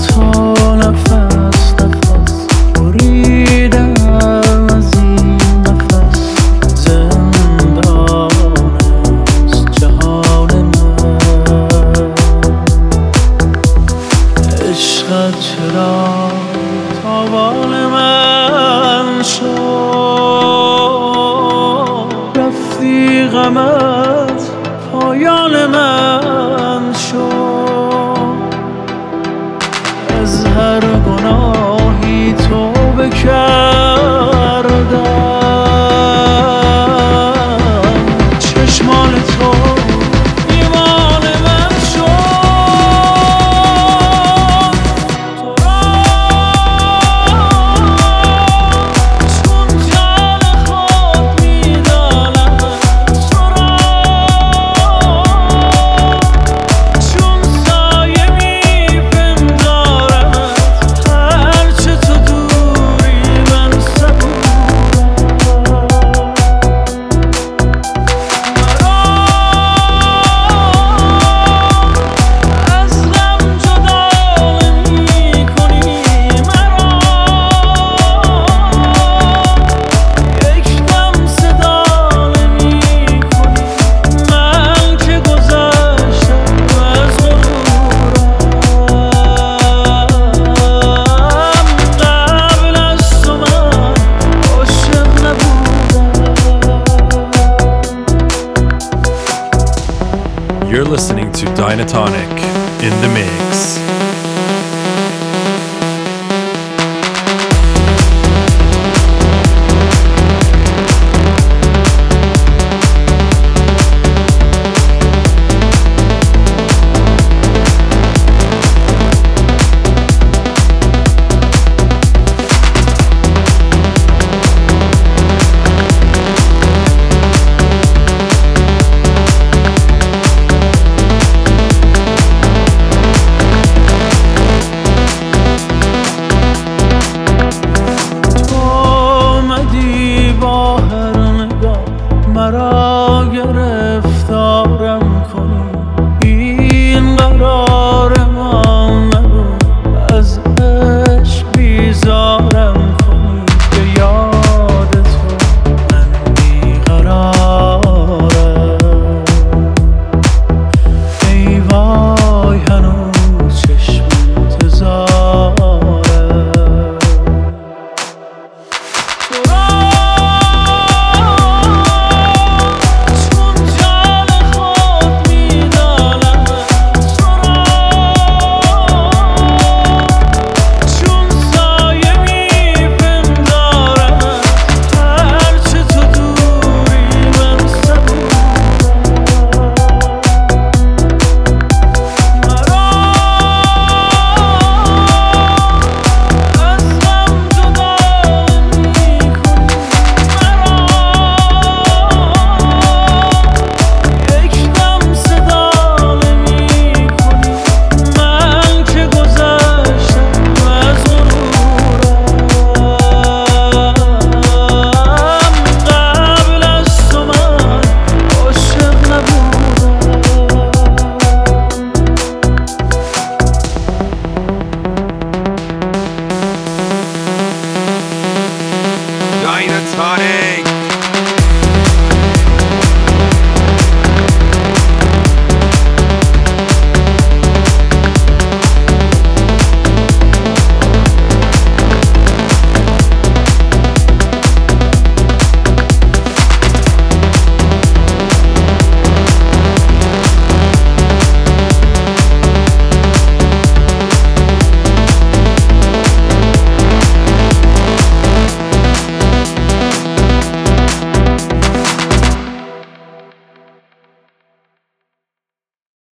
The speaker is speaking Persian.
تا نفس بریدم از این نفس. زندان است جهان من. عشقت چرا تاوان من شد؟ رفتی غمت پایان من شد. از هر گناهی توبه کردم. چشمان تو ایمان من شد. تو را چون جان خود می‌دانم. تو را چون سایه می‌پندارمت. هرچه تو دوری من صبورم. از غم جدا نمی‌کنی مرا. یک دم صدا نمی‌کنی. من که گذشتم از غرورم. قبل از تو من عاشق نبودم. You're listening to Dynatonic in the mix. تو آمدی با هر نگاه مرا گرفتارم کنی. این قرار